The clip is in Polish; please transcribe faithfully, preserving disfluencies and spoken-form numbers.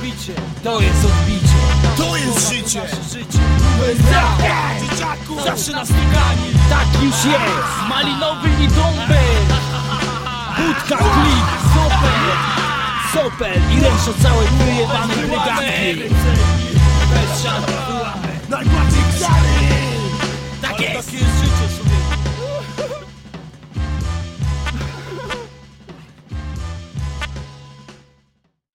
odbicie, to jest odbicie, to jest życie. życie. Zawsze na stykani, tak już jest. Malinowy i dąbel, budka, klik, sopel, sopel i ręcz od całej wyjebanej bryganty. Bez żadnych ułamek, Najbardziej grzany. tak jest. Takie jest życie.